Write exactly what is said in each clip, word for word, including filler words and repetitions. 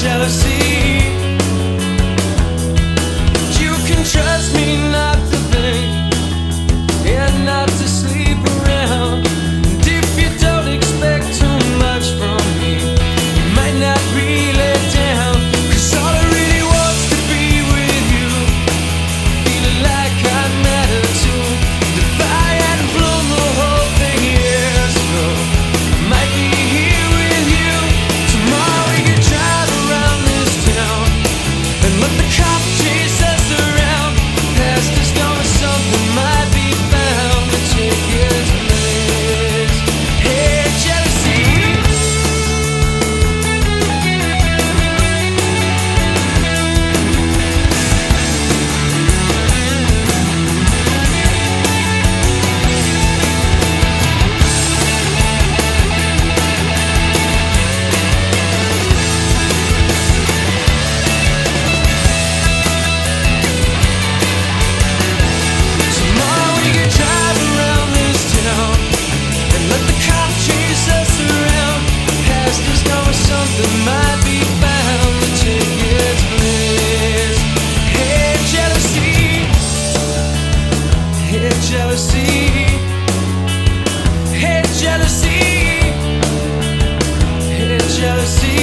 jealousy. You can trust me not to think and not to sleep around. And if you don't expect too much from me, you might not really down. Cause all I really want's to be with you, feeling like I matter too. If I hadn't blown the whole thing years ago, I might be here with you. Tomorrow we could drive around this town and let the cops chase us around. Past is gone or something might be found to take its place. Hey, jealousy. Tomorrow we could drive around this town and let the cops chase us around. Past is gone or something might be found to take its place. Hey, jealousy. Hey, jealousy. Hey, jealousy. Hey, jealousy.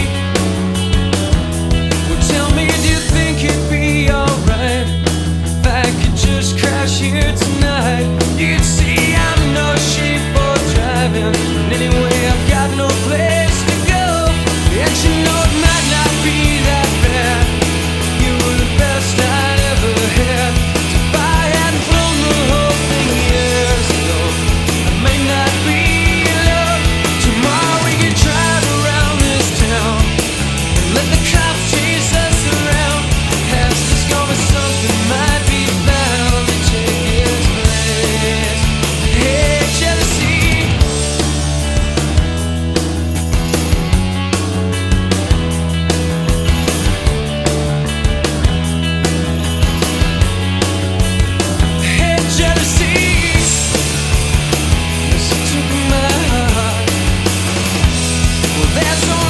Well, tell me, do you think it'd be alright if I could just crash here tonight? You can see I'm no shape for driving, and anyway I've got no place to go. And you know it might not be that bad. You were the best I'd ever had. If I hadn't blown the whole thing years ago, I may not be in love. Tomorrow we could drive around this town and let the cops chase us around. Past is gone or something might be found to take its place. Hey, jealousy. Hey, jealousy. Yes, it took my heart. Well, there's no